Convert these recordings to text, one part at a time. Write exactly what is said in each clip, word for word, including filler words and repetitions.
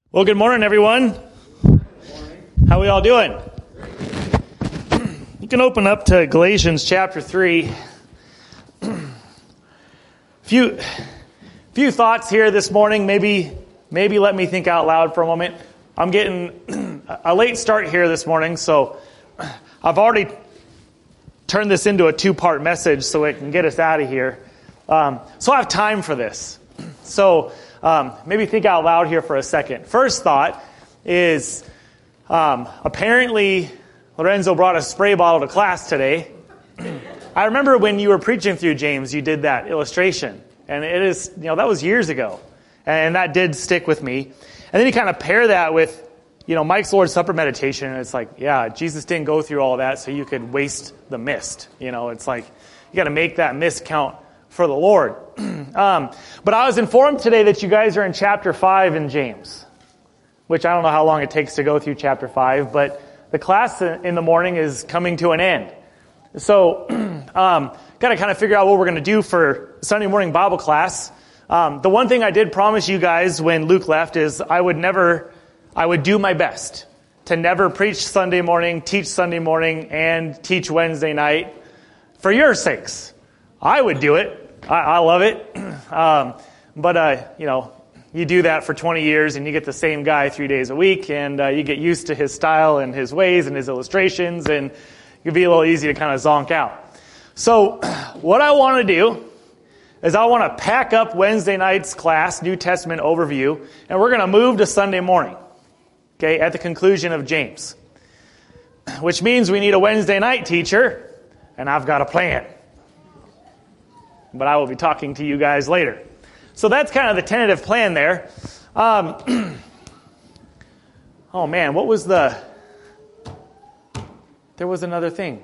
Well, good morning, everyone. How we all doing? You can open up to Galatians chapter three. few, few thoughts here this morning. Maybe, maybe let me think out loud for a moment. I'm getting a late start here this morning, so I've already turned this into a two-part message so it can get us out of here. Um, so I have time for this. So. Um, maybe think out loud here for a second. First thought is um, apparently Lorenzo brought a spray bottle to class today. I remember when you were preaching through James, you did that illustration. And it is, you know, that was years ago. And that did stick with me. And then you kind of pair that with, you know, Mike's Lord's Supper meditation. And it's like, yeah, Jesus didn't go through all that so you could waste the mist. You know, it's like you got to make that mist count for the Lord. um, but I was informed today that you guys are in chapter five in James, which I don't know how long it takes to go through chapter five, but the class in the morning is coming to an end. So, um, got to kind of figure out what we're going to do for Sunday morning Bible class. Um, the one thing I did promise you guys when Luke left is I would never, I would do my best to never preach Sunday morning, teach Sunday morning, and teach Wednesday night for your sakes. I would do it. I, I love it. Um, but, uh, you know, you do that for twenty years and you get the same guy three days a week and uh, you get used to his style and his ways and his illustrations and it can be a little easy to kind of zonk out. So what I want to do is I want to pack up Wednesday night's class, New Testament overview, and we're going to move to Sunday morning, okay, at the conclusion of James, which means we need a Wednesday night teacher, and I've got a plan. But I will be talking to you guys later. So that's kind of the tentative plan there. Um, oh, man, what was the... There was another thing.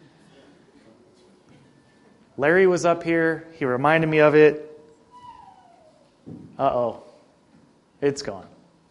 Larry was up here. He reminded me of it. Uh-oh. It's gone.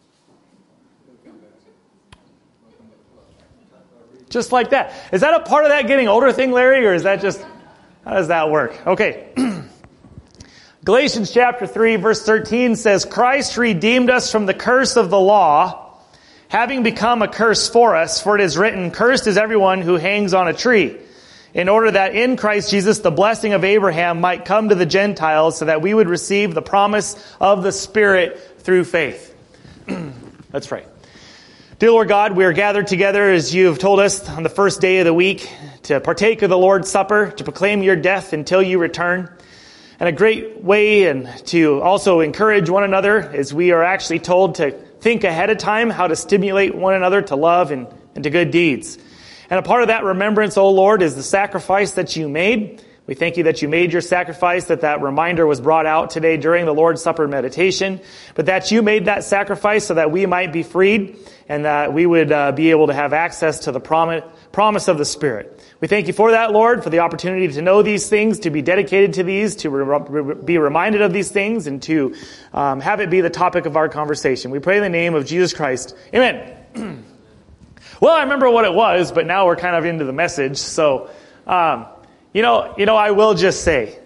Just like that. Is that a part of that getting older thing, Larry, or is that just... How does that work? Okay. Galatians chapter three, verse thirteen says, Christ redeemed us from the curse of the law, having become a curse for us, for it is written, Cursed is everyone who hangs on a tree, in order that in Christ Jesus the blessing of Abraham might come to the Gentiles, so that we would receive the promise of the Spirit through faith. Let's pray. Dear Lord God, we are gathered together as you have told us on the first day of the week to partake of the Lord's Supper, to proclaim your death until you return. And a great way and to also encourage one another as we are actually told to think ahead of time how to stimulate one another to love and, and to good deeds. And a part of that remembrance, O Lord, is the sacrifice that you made. We thank you that you made your sacrifice, that that reminder was brought out today during the Lord's Supper meditation, but that you made that sacrifice so that we might be freed and that we would uh, be able to have access to the promise, promise of the Spirit. We thank you for that, Lord, for the opportunity to know these things, to be dedicated to these, to re- re- be reminded of these things, and to um, have it be the topic of our conversation. We pray in the name of Jesus Christ. Amen. Well, I remember what it was, but now we're kind of into the message. So, um, you know, you know, I will just say,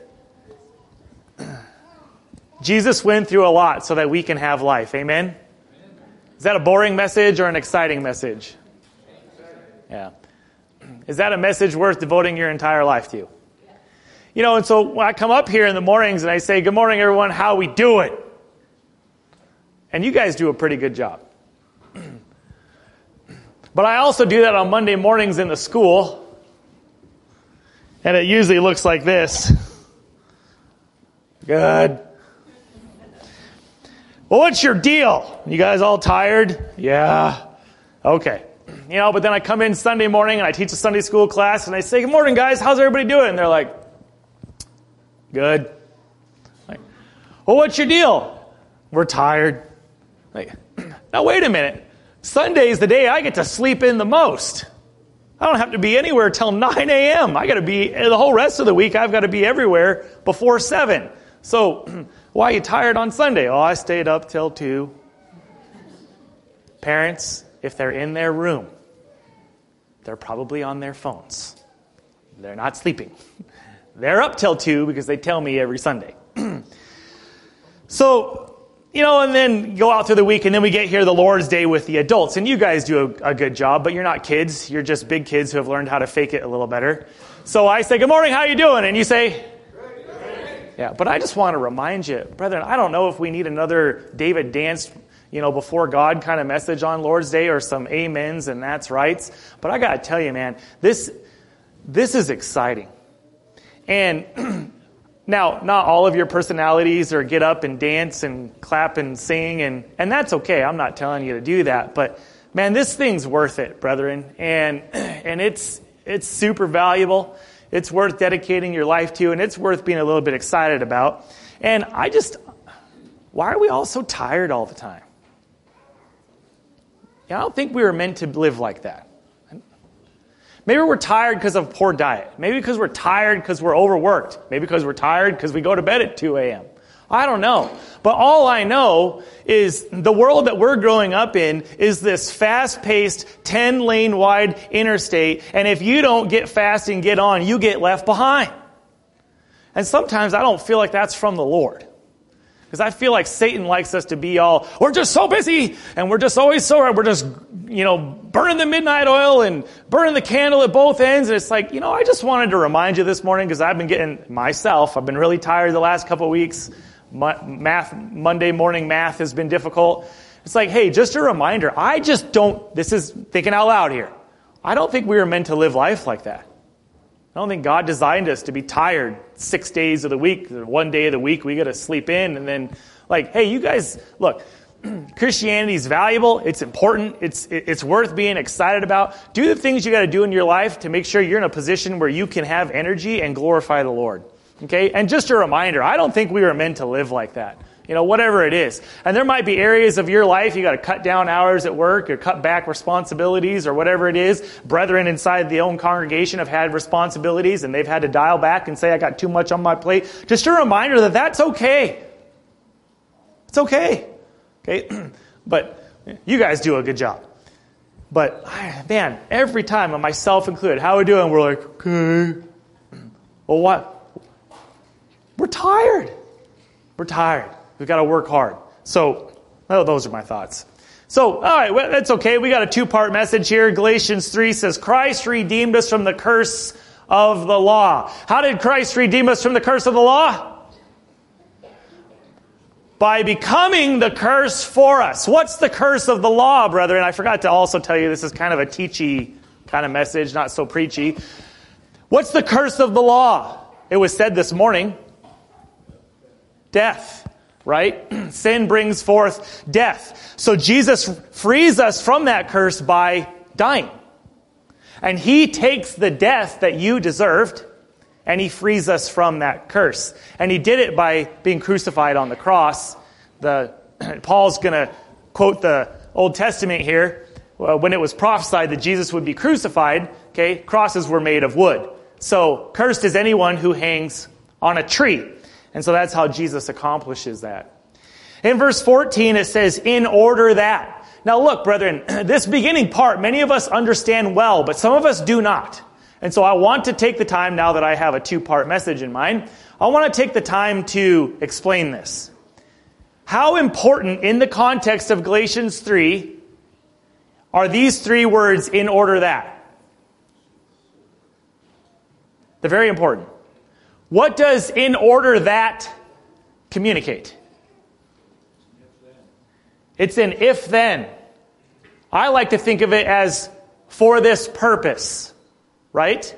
Jesus went through a lot so that we can have life. Amen? Is that a boring message or an exciting message? Yeah. Is that a message worth devoting your entire life to? You know, and so when I come up here in the mornings and I say, good morning, everyone, how we doing? And you guys do a pretty good job. But I also do that on Monday mornings in the school. And it usually looks like this. Good. Well, what's your deal? You guys all tired? Yeah. Okay. You know, but then I come in Sunday morning and I teach a Sunday school class and I say, good morning, guys. How's everybody doing? And they're like, good. Like, well, what's your deal? We're tired. Like, now, wait a minute. Sunday's the day I get to sleep in the most. I don't have to be anywhere till nine a.m. I got to be, the whole rest of the week, I've got to be everywhere before seven. So, why are you tired on Sunday? Oh, I stayed up till two. Parents, if they're in their room, they're probably on their phones. They're not sleeping. They're up till two because they tell me every Sunday. So, you know, and then go out through the week, and then we get here the Lord's Day with the adults. And you guys do a, a good job, but you're not kids. You're just big kids who have learned how to fake it a little better. So I say, good morning, how you doing? And you say, great. Yeah, but I just want to remind you, brethren, I don't know if we need another David danced, you know, before God kind of message on Lord's Day or some amens and that's rights. But I got to tell you, man, this this is exciting. And now, not all of your personalities are get up and dance and clap and sing, and, and that's okay. I'm not telling you to do that. But, man, this thing's worth it, brethren. And and it's it's super valuable. It's worth dedicating your life to, and it's worth being a little bit excited about. And I just, why are we all so tired all the time? Yeah, I don't think we were meant to live like that. Maybe we're tired because of poor diet. Maybe because we're tired because we're overworked. Maybe because we're tired because we go to bed at two a.m. I don't know. But all I know is the world that we're growing up in is this fast-paced, ten-lane wide interstate. And if you don't get fast and get on, you get left behind. And sometimes I don't feel like that's from the Lord. Because I feel like Satan likes us to be all, we're just so busy, and we're just always so, we're just, you know, burning the midnight oil and burning the candle at both ends. And it's like, you know, I just wanted to remind you this morning, because I've been getting, myself, I've been really tired the last couple of weeks. Math, Monday morning math has been difficult. It's like, hey, just a reminder, I just don't, this is thinking out loud here. I don't think we were meant to live life like that. I don't think God designed us to be tired six days of the week. One day of the week we got to sleep in, and then like, hey, you guys, look, Christianity is valuable. It's important. It's it's worth being excited about. Do the things you got to do in your life to make sure you're in a position where you can have energy and glorify the Lord. Okay? And just a reminder, I don't think we were meant to live like that. You know, whatever it is. And there might be areas of your life you got to cut down hours at work or cut back responsibilities or whatever it is. Brethren inside the own congregation have had responsibilities and they've had to dial back and say, I got too much on my plate. Just a reminder that that's okay. It's okay. Okay? But you guys do a good job. But, man, every time, and myself included, how are we doing? We're like, okay. Well, what? We're tired. We're tired. We've got to work hard. So, well, those are my thoughts. So, all right, well, that's okay. We got a two-part message here. Galatians three says, Christ redeemed us from the curse of the law. How did Christ redeem us from the curse of the law? By becoming the curse for us. What's the curse of the law, brethren? I forgot to also tell you this is kind of a teachy kind of message, not so preachy. What's the curse of the law? It was said this morning. Death. Right? Sin brings forth death. So Jesus frees us from that curse by dying. And he takes the death that you deserved, and he frees us from that curse. And he did it by being crucified on the cross. The Paul's going to quote the Old Testament here. When it was prophesied that Jesus would be crucified, okay, crosses were made of wood. So cursed is anyone who hangs on a tree. And so that's how Jesus accomplishes that. In verse fourteen, it says, in order that. Now look, brethren, this beginning part, many of us understand well, but some of us do not. And so I want to take the time, now that I have a two-part message in mind, I want to take the time to explain this. How important in the context of Galatians three are these three words, in order that? They're very important. What does in order that communicate? It's an if then. I like to think of it as for this purpose, right?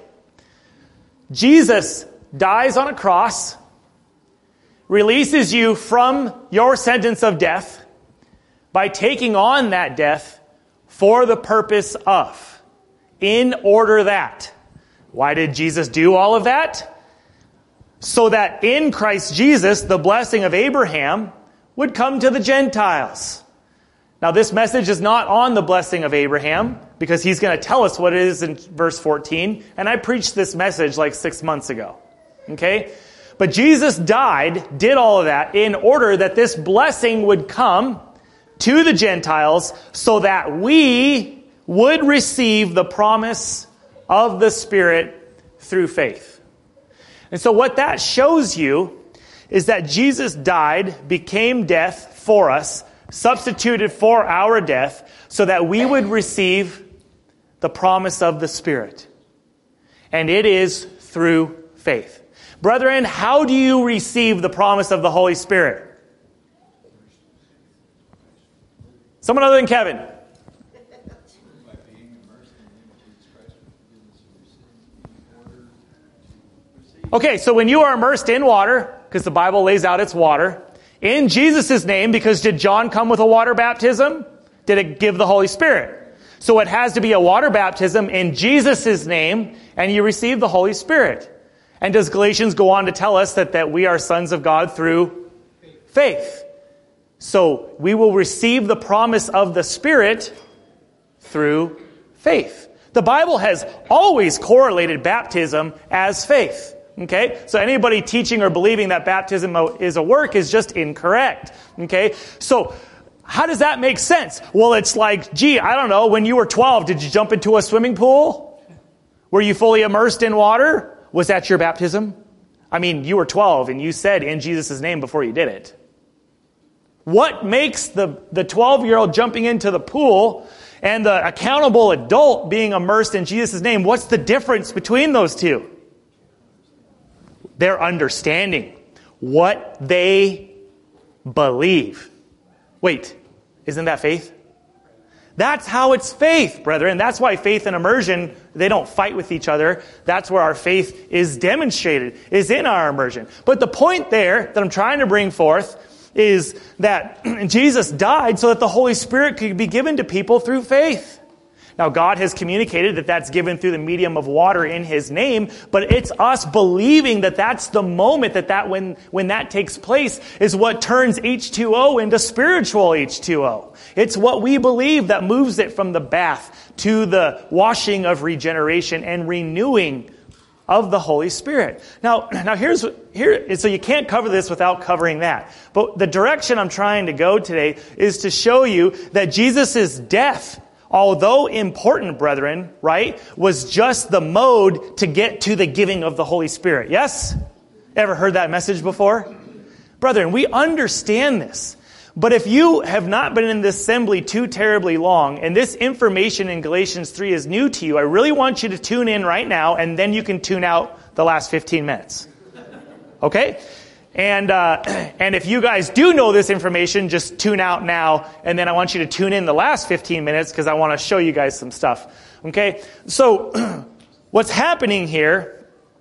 Jesus dies on a cross, releases you from your sentence of death by taking on that death for the purpose of, in order that. Why did Jesus do all of that? So that in Christ Jesus, the blessing of Abraham would come to the Gentiles. Now, this message is not on the blessing of Abraham, because he's going to tell us what it is in verse fourteen. And I preached this message like six months ago. Okay? But Jesus died, did all of that, in order that this blessing would come to the Gentiles, so that we would receive the promise of the Spirit through faith. And so what that shows you is that Jesus died, became death for us, substituted for our death, so that we would receive the promise of the Spirit. And it is through faith. Brethren, how do you receive the promise of the Holy Spirit? Someone other than Kevin. Okay, so when you are immersed in water, because the Bible lays out its water, in Jesus' name, because did John come with a water baptism? Did it give the Holy Spirit? So it has to be a water baptism in Jesus' name, and you receive the Holy Spirit. And does Galatians go on to tell us that, that we are sons of God through faith? So we will receive the promise of the Spirit through faith. The Bible has always correlated baptism as faith. Okay? So anybody teaching or believing that baptism is a work is just incorrect. Okay? So how does that make sense? Well, it's like, gee, I don't know, when you were twelve, did you jump into a swimming pool? Were you fully immersed in water? Was that your baptism? I mean, you were twelve and you said in Jesus' name before you did it. What makes the, the twelve-year-old jumping into the pool and the accountable adult being immersed in Jesus' name, what's the difference between those two? Their understanding. What they believe. Wait, isn't that faith? That's how it's faith, brethren. That's why faith and immersion, they don't fight with each other. That's where our faith is demonstrated, is in our immersion. But the point there that I'm trying to bring forth is that Jesus died so that the Holy Spirit could be given to people through faith. Now, God has communicated that that's given through the medium of water in His name, but it's us believing that that's the moment that, that when, when that takes place is what turns H two O into spiritual H two O. It's what we believe that moves it from the bath to the washing of regeneration and renewing of the Holy Spirit. Now, now here's here. So you can't cover this without covering that. But the direction I'm trying to go today is to show you that Jesus' death, although important, brethren, right, was just the mode to get to the giving of the Holy Spirit. Yes? Ever heard that message before? Brethren, we understand this. But if you have not been in this assembly too terribly long, and this information in Galatians three is new to you, I really want you to tune in right now, and then you can tune out the last fifteen minutes. Okay? And uh, and if you guys do know this information, just tune out now, and then I want you to tune in the last fifteen minutes, because I want to show you guys some stuff. Okay? So, what's happening here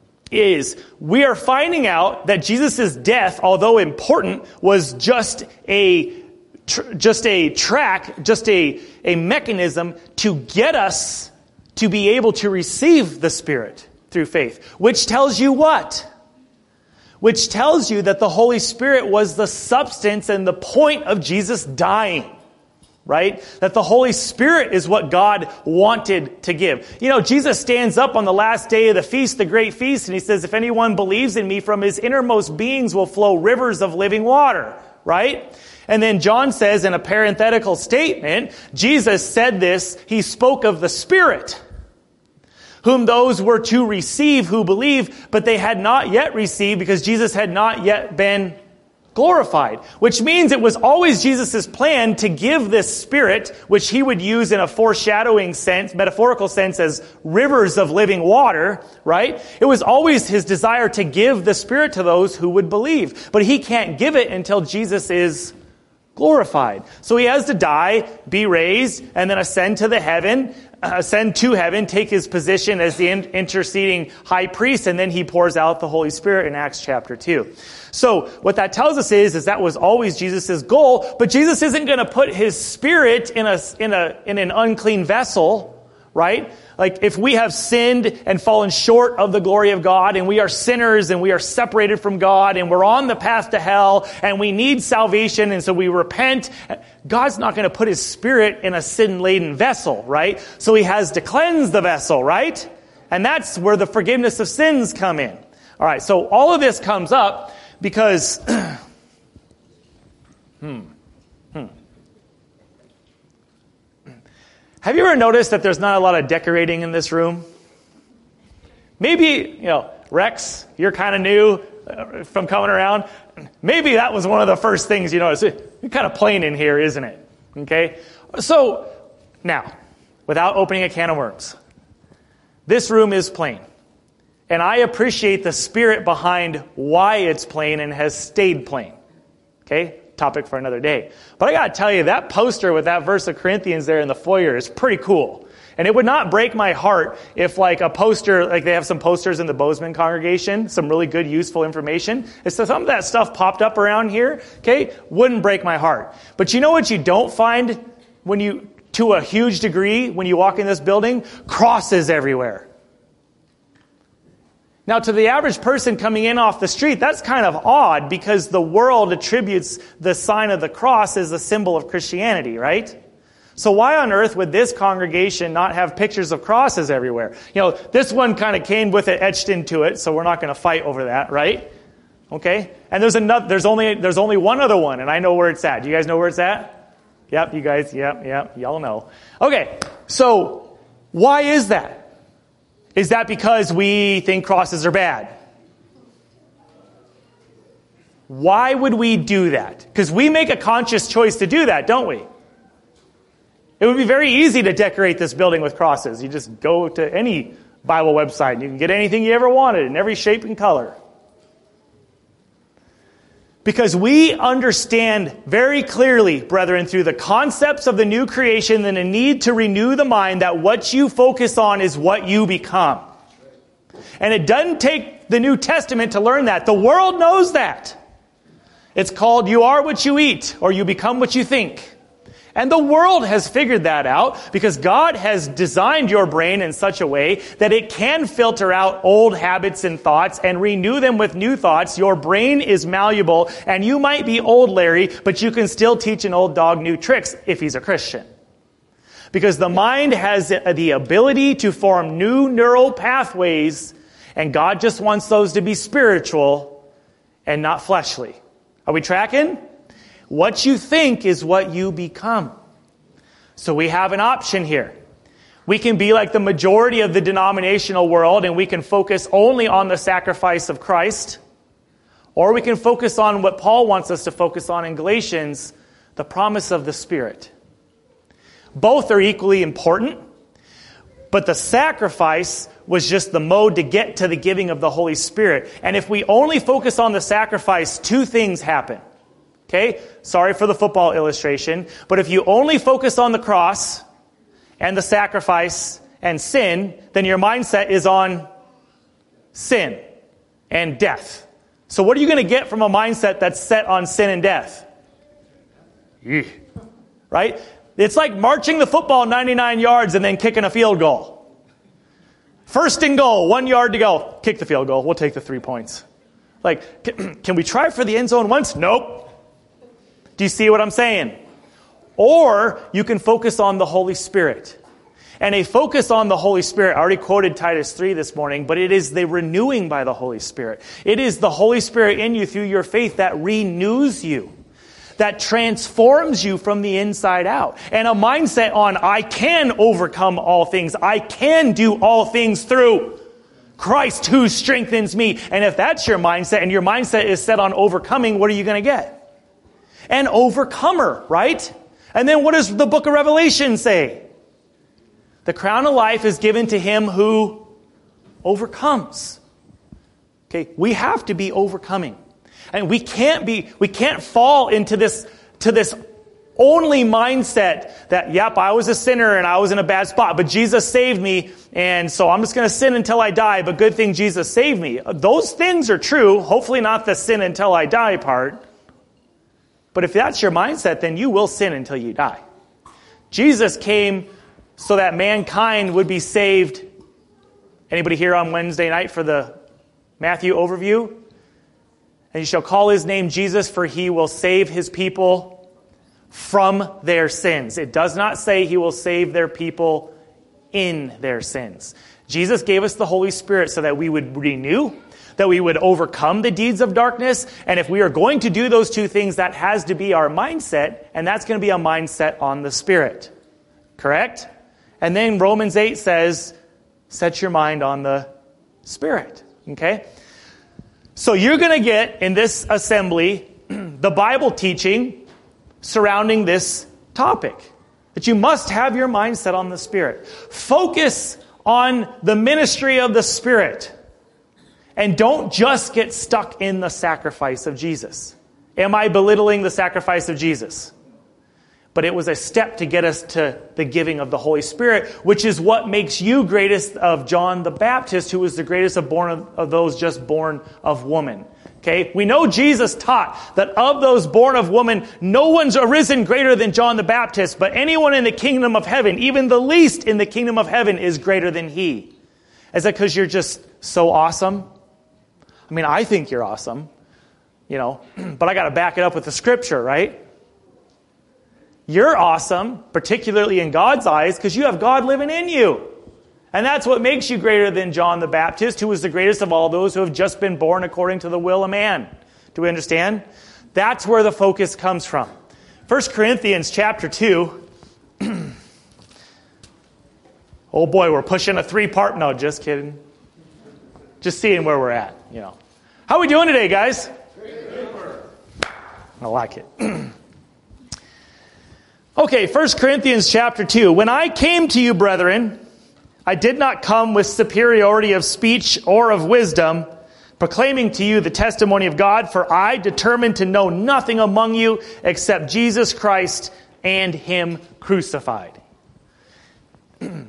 is we are finding out that Jesus' death, although important, was just a tr- just a track, just a, a mechanism to get us to be able to receive the Spirit through faith. Which tells you what? Which tells you that the Holy Spirit was the substance and the point of Jesus dying. Right? That the Holy Spirit is what God wanted to give. You know, Jesus stands up on the last day of the feast, the great feast, and He says, if anyone believes in me, from his innermost beings will flow rivers of living water. Right? And then John says in a parenthetical statement, Jesus said this, He spoke of the Spirit, whom those were to receive who believe, but they had not yet received because Jesus had not yet been glorified, which means it was always Jesus' plan to give this Spirit, which He would use in a foreshadowing sense, metaphorical sense, as rivers of living water, right? It was always His desire to give the Spirit to those who would believe. But He can't give it until Jesus is glorified. So He has to die, be raised, and then ascend to the heaven, ascend to heaven, take His position as the interceding high priest, and then He pours out the Holy Spirit in Acts chapter two. So what that tells us is, is that was always Jesus' goal, but Jesus isn't going to put His Spirit in a, in a, in an unclean vessel, right? Like if we have sinned and fallen short of the glory of God, and we are sinners and we are separated from God, and we're on the path to hell, and we need salvation, and so we repent, God's not going to put His Spirit in a sin-laden vessel, right? So He has to cleanse the vessel, right? And that's where the forgiveness of sins come in. All right, so all of this comes up because, hmm, hmm. Have you ever noticed that there's not a lot of decorating in this room? Maybe, you know, Rex, you're kind of new. uh, from coming around, maybe that was one of the first things you notice. It's kind of plain in here, isn't it? Okay? So, now, without opening a can of worms, this room is plain. And I appreciate the spirit behind why it's plain and has stayed plain. Okay? Topic for another day. But I got to tell you, that poster with that verse of Corinthians there in the foyer is pretty cool. And it would not break my heart if like a poster, like they have some posters in the Bozeman congregation, some really good, useful information. If some of that stuff popped up around here, okay, wouldn't break my heart. But you know what you don't find when you, to a huge degree, when you walk in this building? Crosses everywhere. Now, to the average person coming in off the street, that's kind of odd because the world attributes the sign of the cross as a symbol of Christianity, right? So why on earth would this congregation not have pictures of crosses everywhere? You know, this one kind of came with it etched into it, so we're not going to fight over that, right? Okay? And there's another, there's only, there's only one other one, and I know where it's at. Do you guys know where it's at? Yep, you guys, yep, yep, y'all know. Okay, so why is that? Is that because we think crosses are bad? Why would we do that? Because we make a conscious choice to do that, don't we? It would be very easy to decorate this building with crosses. You just go to any Bible website and you can get anything you ever wanted in every shape and color. Because we understand very clearly, brethren, through the concepts of the new creation and the need to renew the mind that what you focus on is what you become. And it doesn't take the New Testament to learn that. The world knows that. It's called you are what you eat, or you become what you think. And the world has figured that out because God has designed your brain in such a way that it can filter out old habits and thoughts and renew them with new thoughts. Your brain is malleable, and you might be old, Larry, but you can still teach an old dog new tricks if he's a Christian. Because the mind has the ability to form new neural pathways, and God just wants those to be spiritual and not fleshly. Are we tracking? What you think is what you become. So we have an option here. We can be like the majority of the denominational world and we can focus only on the sacrifice of Christ. Or we can focus on what Paul wants us to focus on in Galatians, the promise of the Spirit. Both are equally important, but the sacrifice was just the mode to get to the giving of the Holy Spirit. And if we only focus on the sacrifice, two things happen. Okay, sorry for the football illustration, but if you only focus on the cross and the sacrifice and sin, then your mindset is on sin and death. So what are you going to get from a mindset that's set on sin and death? Right? It's like marching the football ninety-nine yards and then kicking a field goal. First and goal, one yard to go. Kick the field goal. We'll take the three points. Like, can we try for the end zone once? Nope. Do you see what I'm saying? Or you can focus on the Holy Spirit. And a focus on the Holy Spirit, I already quoted Titus three this morning, but it is the renewing by the Holy Spirit. It is the Holy Spirit in you through your faith that renews you, that transforms you from the inside out. And a mindset on, I can overcome all things. I can do all things through Christ who strengthens me. And if that's your mindset and your mindset is set on overcoming, what are you going to get? An overcomer, right? And then what does the book of Revelation say? The crown of life is given to him who overcomes. Okay, we have to be overcoming. And we can't be, we can't fall into this, to this only mindset that, yep, I was a sinner and I was in a bad spot, but Jesus saved me, and so I'm just going to sin until I die, but good thing Jesus saved me. Those things are true, hopefully not the sin until I die part. But if that's your mindset, then you will sin until you die. Jesus came so that mankind would be saved. Anybody here on Wednesday night for the Matthew overview? And you shall call his name Jesus, for he will save his people from their sins. It does not say he will save their people in their sins. Jesus gave us the Holy Spirit so that we would renew, that we would overcome the deeds of darkness. And if we are going to do those two things, that has to be our mindset, and that's going to be a mindset on the Spirit. Correct? And then Romans eight says, set your mind on the Spirit. Okay? So you're going to get in this assembly the Bible teaching surrounding this topic. That you must have your mind set on the Spirit. Focus on the ministry of the Spirit. And don't just get stuck in the sacrifice of Jesus. Am I belittling the sacrifice of Jesus? But it was a step to get us to the giving of the Holy Spirit, which is what makes you greatest of John the Baptist, who was the greatest of born of, of those just born of woman. Okay, we know Jesus taught that of those born of woman, no one's arisen greater than John the Baptist, but anyone in the kingdom of heaven, even the least in the kingdom of heaven, is greater than he. Is that because you're just so awesome? I mean, I think you're awesome, you know, but I got to back it up with the scripture, right? You're awesome, particularly in God's eyes, because you have God living in you. And that's what makes you greater than John the Baptist, who was the greatest of all those who have just been born according to the will of man. Do we understand? That's where the focus comes from. First Corinthians chapter two. Oh boy, we're pushing a three-part. No, just kidding. Just seeing where we're at, you know. How are we doing today, guys? I like it. Okay, First Corinthians chapter two. When I came to you, brethren, I did not come with superiority of speech or of wisdom, proclaiming to you the testimony of God, for I determined to know nothing among you except Jesus Christ and Him crucified. Do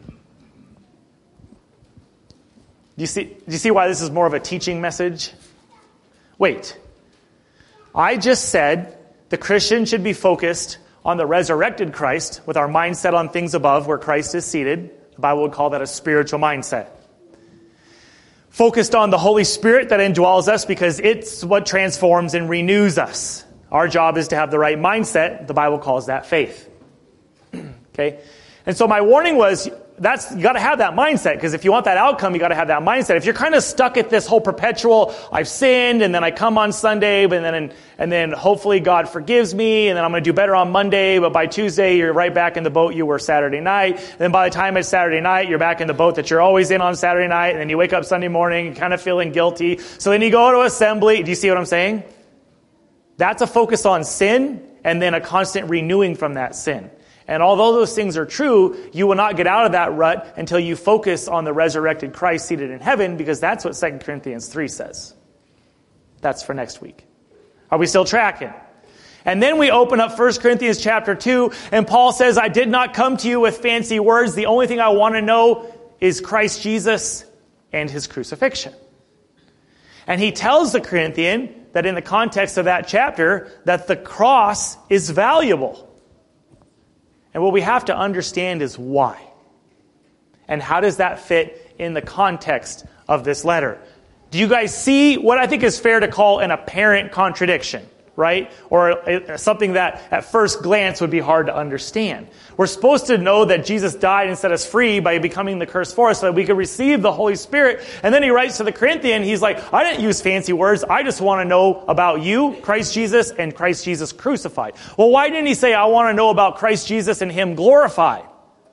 you see, do you see why this is more of a teaching message? Wait. I just said the Christian should be focused on the resurrected Christ with our mindset on things above where Christ is seated. The Bible would call that a spiritual mindset. Focused on the Holy Spirit that indwells us because it's what transforms and renews us. Our job is to have the right mindset. The Bible calls that faith. Okay? And so my warning was, that's, you got to have that mindset, because if you want that outcome, you got to have that mindset. If you're kind of stuck at this whole perpetual, I've sinned, and then I come on Sunday, and then and then hopefully God forgives me, and then I'm going to do better on Monday, but by Tuesday you're right back in the boat you were Saturday night. And then by the time it's Saturday night, you're back in the boat that you're always in on Saturday night, and then you wake up Sunday morning kind of feeling guilty. So then you go to assembly. Do you see what I'm saying? That's a focus on sin, and then a constant renewing from that sin. And although those things are true, you will not get out of that rut until you focus on the resurrected Christ seated in heaven, because that's what Second Corinthians three says. That's for next week. Are we still tracking? And then we open up First Corinthians chapter two, and Paul says, I did not come to you with fancy words. The only thing I want to know is Christ Jesus and His crucifixion. And he tells the Corinthian that in the context of that chapter, that the cross is valuable. And what we have to understand is why. And how does that fit in the context of this letter? Do you guys see what I think is fair to call an apparent contradiction, right? Or something that at first glance would be hard to understand. We're supposed to know that Jesus died and set us free by becoming the curse for us so that we could receive the Holy Spirit. And then he writes to the Corinthian, he's like, I didn't use fancy words. I just want to know about you, Christ Jesus, and Christ Jesus crucified. Well, why didn't he say, I want to know about Christ Jesus and Him glorified?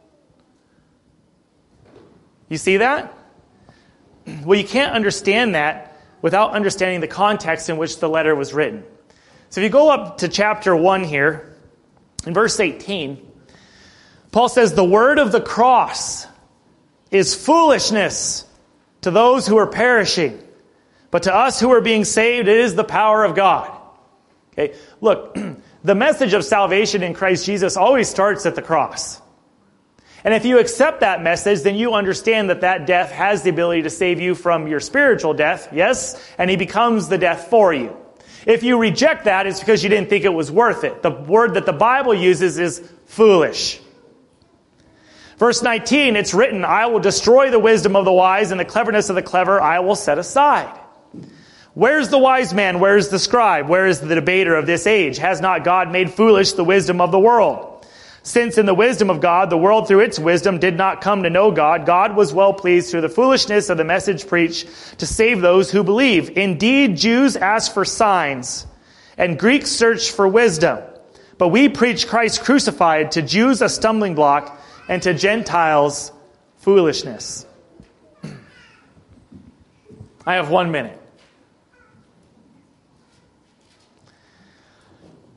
You see that? Well, you can't understand that without understanding the context in which the letter was written. So if you go up to chapter one here, in verse eighteen, Paul says, the word of the cross is foolishness to those who are perishing, but to us who are being saved, it is the power of God. Okay, look, the message of salvation in Christ Jesus always starts at the cross. And if you accept that message, then you understand that that death has the ability to save you from your spiritual death, yes, and He becomes the death for you. If you reject that, it's because you didn't think it was worth it. The word that the Bible uses is foolish. Verse nineteen, it's written, I will destroy the wisdom of the wise, and the cleverness of the clever I will set aside. Where's the wise man? Where's the scribe? Where is the debater of this age? Has not God made foolish the wisdom of the world? Since in the wisdom of God, the world through its wisdom did not come to know God, God was well pleased through the foolishness of the message preached to save those who believe. Indeed, Jews ask for signs, and Greeks search for wisdom. But we preach Christ crucified, to Jews a stumbling block, and to Gentiles foolishness. I have one minute.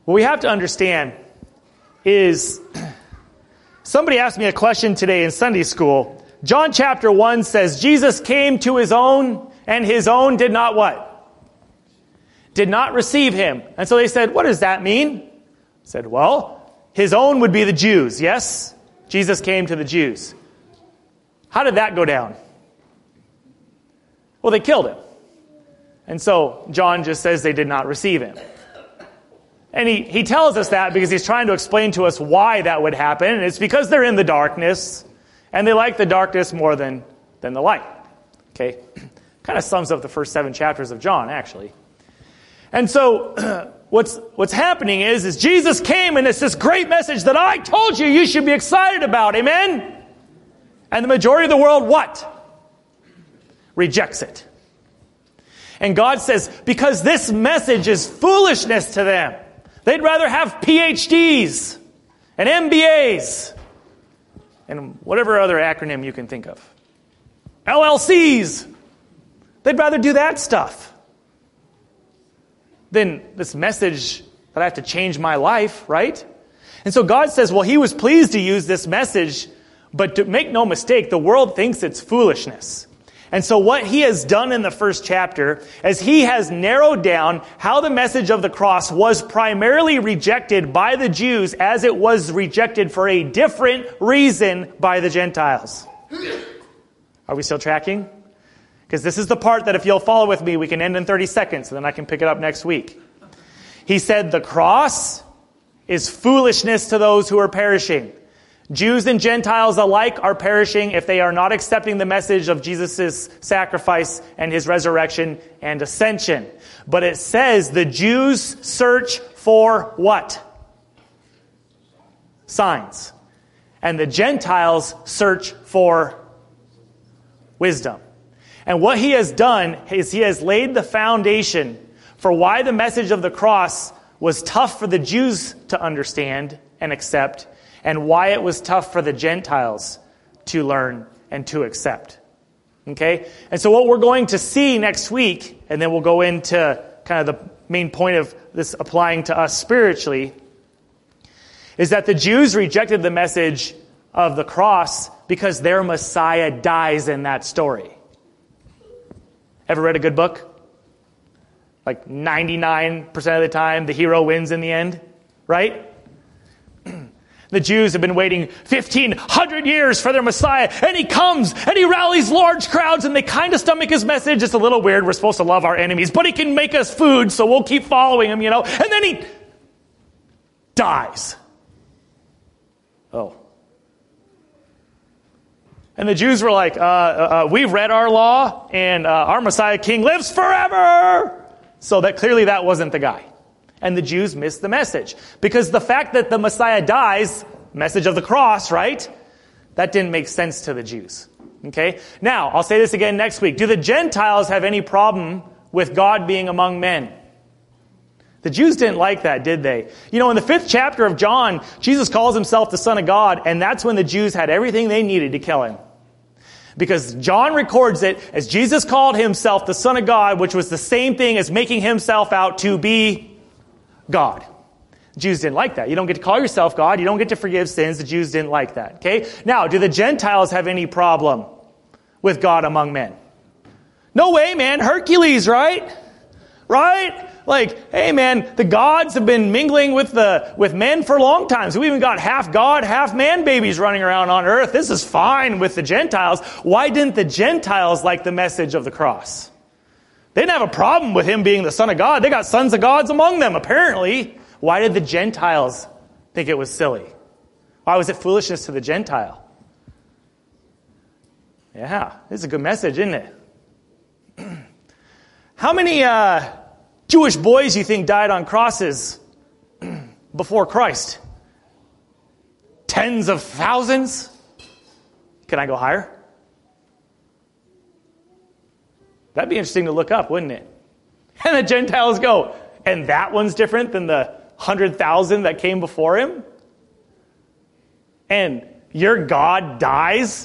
What we have to understand is, somebody asked me a question today in Sunday school. John chapter one says, Jesus came to his own, and his own did not what? Did not receive him. And so they said, what does that mean? I said, well, his own would be the Jews, yes? Jesus came to the Jews. How did that go down? Well, they killed him. And so John just says they did not receive him. And he, he tells us that because he's trying to explain to us why that would happen. And it's because they're in the darkness, and they like the darkness more than, than the light. Okay? Kind of sums up the first seven chapters of John, actually. And so what's what's happening is, is Jesus came, and it's this great message that I told you you should be excited about. Amen? And the majority of the world, what? Rejects it. And God says, because this message is foolishness to them. They'd rather have P H Ds and M B As and whatever other acronym you can think of. L L Cs. They'd rather do that stuff than this message that I have to change my life, right? And so God says, well, he was pleased to use this message, but to make no mistake, the world thinks it's foolishness. And so what he has done in the first chapter is he has narrowed down how the message of the cross was primarily rejected by the Jews as it was rejected for a different reason by the Gentiles. Are we still tracking? Because this is the part that if you'll follow with me, we can end in thirty seconds, and then I can pick it up next week. He said the cross is foolishness to those who are perishing. Jews and Gentiles alike are perishing if they are not accepting the message of Jesus' sacrifice and his resurrection and ascension. But it says the Jews search for what? Signs. And the Gentiles search for wisdom. And what he has done is he has laid the foundation for why the message of the cross was tough for the Jews to understand and accept, and why it was tough for the Gentiles to learn and to accept. Okay? And so what we're going to see next week, and then we'll go into kind of the main point of this applying to us spiritually, is that the Jews rejected the message of the cross because their Messiah dies in that story. Ever read a good book? Like ninety-nine percent of the time, the hero wins in the end, right? The Jews have been waiting fifteen hundred years for their Messiah, and he comes, and he rallies large crowds, and they kind of stomach his message. It's a little weird. We're supposed to love our enemies, but he can make us food, so we'll keep following him, you know. And then he dies. Oh. And the Jews were like, uh, uh, we've read our law, and uh, our Messiah King lives forever. So that clearly that wasn't the guy. And the Jews missed the message. Because the fact that the Messiah dies, message of the cross, right? That didn't make sense to the Jews. Okay? Now, I'll say this again next week. Do the Gentiles have any problem with God being among men? The Jews didn't like that, did they? You know, in the fifth chapter of John, Jesus calls himself the Son of God, and that's when the Jews had everything they needed to kill him. Because John records it as Jesus called himself the Son of God, which was the same thing as making himself out to be God. Jews didn't like that. You don't get to call yourself God. You don't get to forgive sins. The Jews didn't like that. Okay? Now, do the Gentiles have any problem with God among men? No way, man. Hercules, right? Right? Like, hey, man, the gods have been mingling with the with men for a long time. So we even got half God, half man babies running around on earth. This is fine with the Gentiles. Why didn't the Gentiles like the message of the cross? They didn't have a problem with him being the Son of God. They got sons of gods among them, apparently. Why did the Gentiles think it was silly? Why was it foolishness to the Gentile? Yeah, this is a good message, isn't it? How many uh, Jewish boys you think died on crosses before Christ? Tens of thousands? Can I go higher? That'd be interesting to look up, wouldn't it? And the Gentiles go, and that one's different than the hundred thousand that came before him? And your God dies?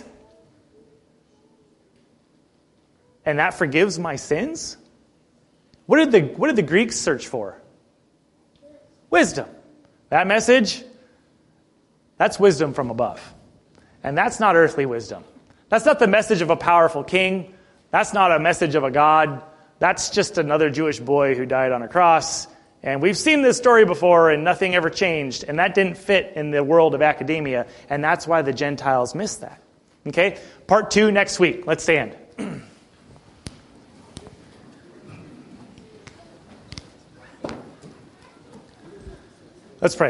And that forgives my sins? What did the what did the Greeks search for? Wisdom. That message, that's wisdom from above. And that's not earthly wisdom. That's not the message of a powerful king. That's not a message of a God. That's just another Jewish boy who died on a cross. And we've seen this story before, and nothing ever changed. And that didn't fit in the world of academia. And that's why the Gentiles missed that. Okay? Part two next week. Let's stand. Let's pray.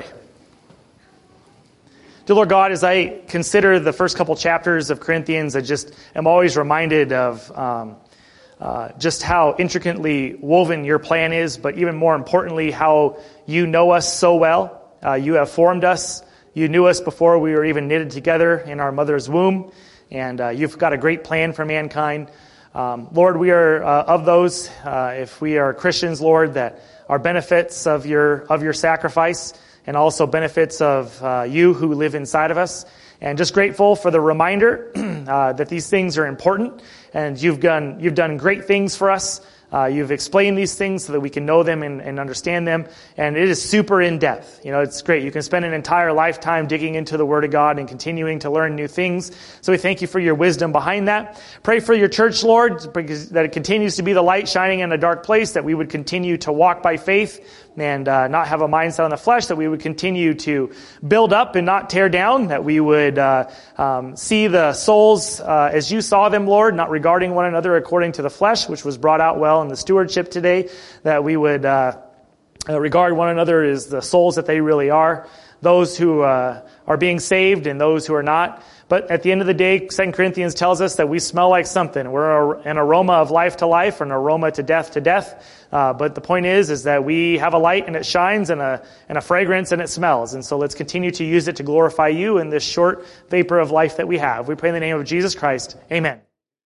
Dear Lord God, as I consider the first couple chapters of Corinthians, I just am always reminded of um, uh, just how intricately woven your plan is, but even more importantly, how you know us so well. Uh, you have formed us. You knew us before we were even knitted together in our mother's womb, and uh, you've got a great plan for mankind. Um, Lord, we are uh, of those, uh, if we are Christians, Lord, that are benefits of your of your sacrifice, and also benefits of uh, you who live inside of us. And just grateful for the reminder uh, that these things are important, and you've done you've done great things for us. Uh, you've explained these things so that we can know them and, and understand them, and it is super in-depth. You know, it's great. You can spend an entire lifetime digging into the Word of God and continuing to learn new things. So we thank you for your wisdom behind that. Pray for your church, Lord, because that it continues to be the light shining in a dark place, that we would continue to walk by faith and uh, not have a mindset on the flesh, that we would continue to build up and not tear down, that we would uh, um, see the souls uh, as you saw them, Lord, not regarding one another according to the flesh, which was brought out well in the stewardship today, that we would uh, uh, regard one another as the souls that they really are, those who uh, are being saved and those who are not. But at the end of the day, Second Corinthians tells us that we smell like something. We're an aroma of life to life, or an aroma to death to death. Uh, but the point is, is that we have a light and it shines, and a and a fragrance and it smells. And so let's continue to use it to glorify you in this short vapor of life that we have. We pray in the name of Jesus Christ. Amen.